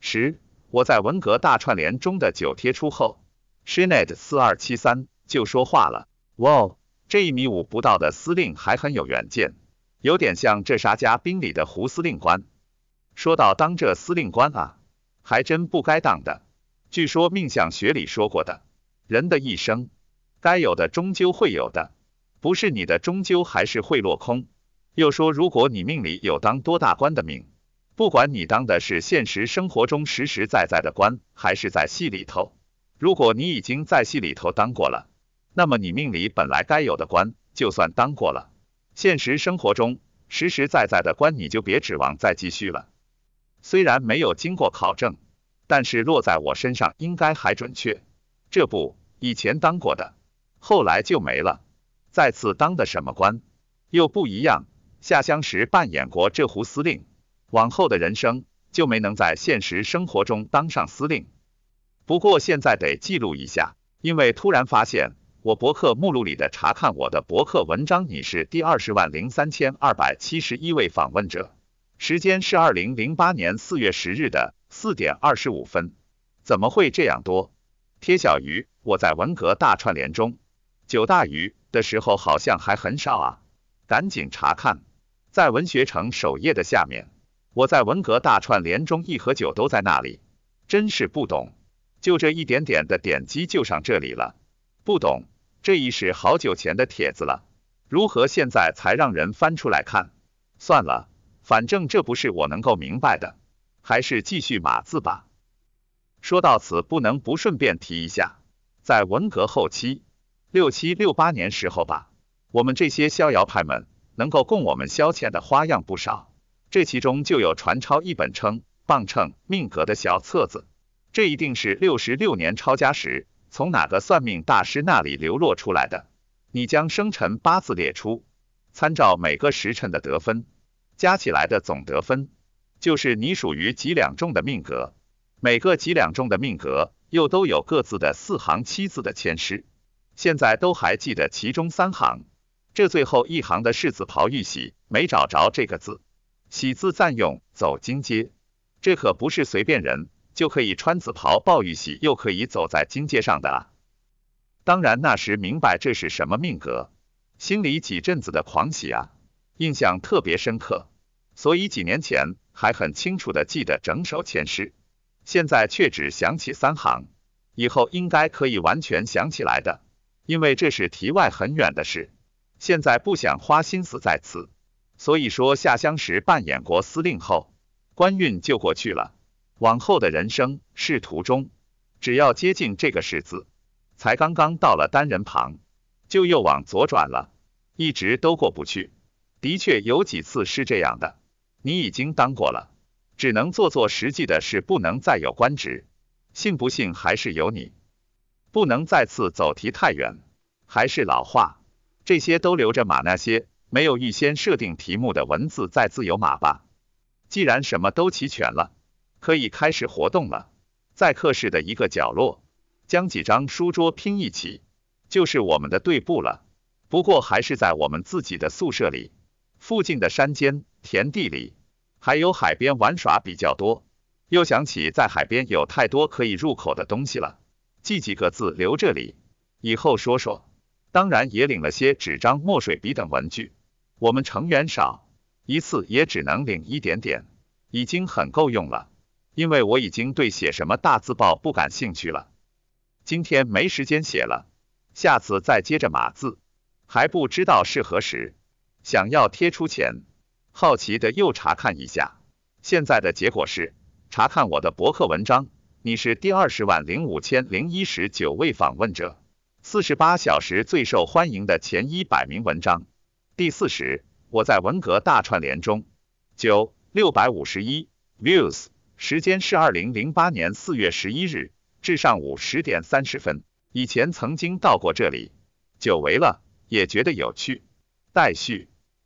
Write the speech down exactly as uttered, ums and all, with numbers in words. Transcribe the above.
十，我在文革大串联中的九贴出后 ，Shinet 四二七三就说话了。哇哦，这一米五不到的司令还很有远见，有点像这沙家兵里的胡司令官。说到当这司令官啊，还真不该当的。据说命相学里说过的，人的一生，该有的终究会有的，不是你的终究还是会落空。又说如果你命里有当多大官的命，不管你当的是现实生活中实实在在的官，还是在戏里头，如果你已经在戏里头当过了，那么你命里本来该有的官，就算当过了，现实生活中实实在在的官你就别指望再继续了。虽然没有经过考证，但是落在我身上应该还准确。这不，以前当过的，后来就没了，再次当的什么官又不一样。下乡时扮演过这胡司令，往后的人生就没能在现实生活中当上司令。不过现在得记录一下，因为突然发现我博客目录里的查看我的博客文章，你是第二十万零三千二百七十一位访问者，时间是二零零八年四月十日的四点二十五分，怎么会这样多？贴小鱼，我在文革大串联中，九大鱼的时候好像还很少啊，赶紧查看。在文学城首页的下面，我在文革大串联中一和九都在那里，真是不懂，就这一点点的点击就上这里了，不懂，这已是好久前的帖子了，如何现在才让人翻出来看？算了，反正这不是我能够明白的，还是继续码字吧。说到此，不能不顺便提一下，在文革后期，六七六八年时候吧，我们这些逍遥派们能够供我们消遣的花样不少，这其中就有传抄一本称磅秤命格的小册子，这一定是六十六年抄家时从哪个算命大师那里流落出来的。你将生辰八字列出，参照每个时辰的得分，加起来的总得分，就是你属于几两重的命格。每个几两重的命格又都有各自的四行七字的签诗，现在都还记得其中三行。这最后一行的是子刨玉玺，没找着这个字，玺字暂用走金阶，这可不是随便人就可以穿紫袍抱玉玺又可以走在金阶上的啊。当然那时明白这是什么命格，心里几阵子的狂喜啊，印象特别深刻，所以几年前还很清楚的记得整首签诗，现在却只想起三行，以后应该可以完全想起来的，因为这是题外很远的事，现在不想花心思在此。所以说下乡时扮演过司令后，官运就过去了，往后的人生仕途中，只要接近这个士字，才刚刚到了单人旁，就又往左转了，一直都过不去。的确有几次是这样的，你已经当过了，只能做做实际的事，不能再有官职，信不信还是由你，不能再次走题太远。还是老话，这些都留着码那些没有预先设定题目的文字再自由码吧。既然什么都齐全了，可以开始活动了。在课室的一个角落，将几张书桌拼一起，就是我们的队部了。不过还是在我们自己的宿舍里，附近的山间、田地里，还有海边玩耍比较多。又想起在海边有太多可以入口的东西了，记几个字留这里，以后说说。当然也领了些纸张、墨水笔等文具。我们成员少，一次也只能领一点点，已经很够用了。因为我已经对写什么大字报不感兴趣了，今天没时间写了，下次再接着码字，还不知道是何时。想要贴出前，好奇的又查看一下，现在的结果是，查看我的博客文章，你是第二十万零五千零一十九位访问者，四十八小时最受欢迎的前一百名文章。第四十，我在文革大串联中，九六百五十一 views， 时间是二零零八年四月十一日至上午十点三十分。以前曾经到过这里，久违了，也觉得有趣。待续。